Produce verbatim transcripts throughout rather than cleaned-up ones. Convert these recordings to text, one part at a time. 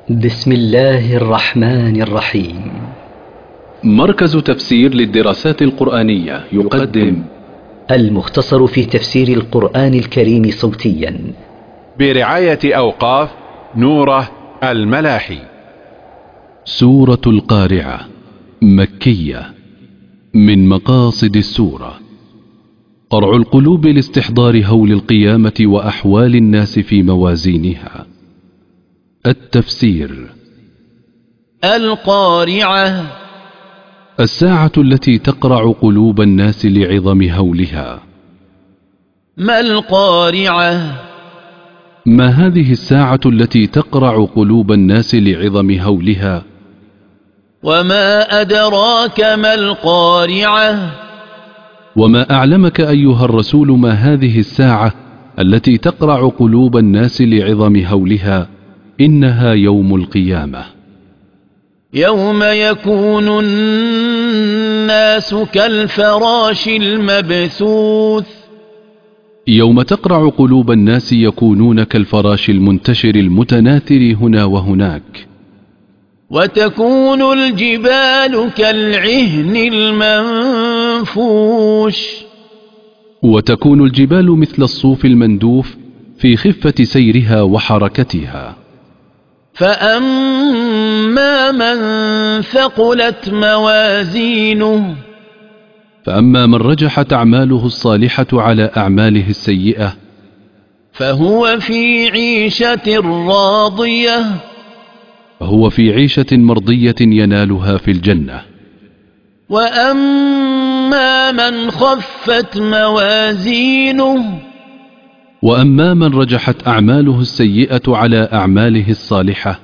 بسم الله الرحمن الرحيم. مركز تفسير للدراسات القرآنية يقدم المختصر في تفسير القرآن الكريم صوتيا برعاية أوقاف نوره الملاحي. سورة القارعة مكية. من مقاصد السورة قرع القلوب لاستحضار هول القيامة وأحوال الناس في موازينها. التفسير: القارعة الساعة التي تقرع قلوب الناس لعظم هولها. ما القارعة؟ ما هذه الساعة التي تقرع قلوب الناس لعظم هولها؟ وما أدراك ما القارعة؟ وما أعلمك أيها الرسول ما هذه الساعة التي تقرع قلوب الناس لعظم هولها؟ إنها يوم القيامة. يوم يكون الناس كالفراش المبثوث. يوم تقرع قلوب الناس يكونون كالفراش المنتشر المتناثر هنا وهناك. وتكون الجبال كالعهن المنفوش. وتكون الجبال مثل الصوف المندوف في خفة سيرها وحركتها. فأما من ثقلت موازينه فأما من رجحت أعماله الصالحة على أعماله السيئة فهو في عيشة راضية. فهو في عيشة مرضية ينالها في الجنة. وأما من خفت موازينه وأما من رجحت أعماله السيئة على أعماله الصالحة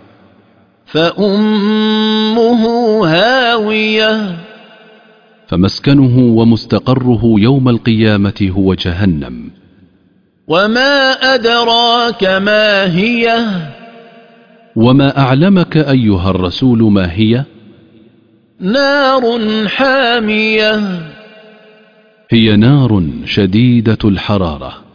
فأمه هاوية. فمسكنه ومستقره يوم القيامة هو جهنم. وما أدراك ما هي؟ وما أعلمك أيها الرسول ما هي؟ نار حامية. هي نار شديدة الحرارة.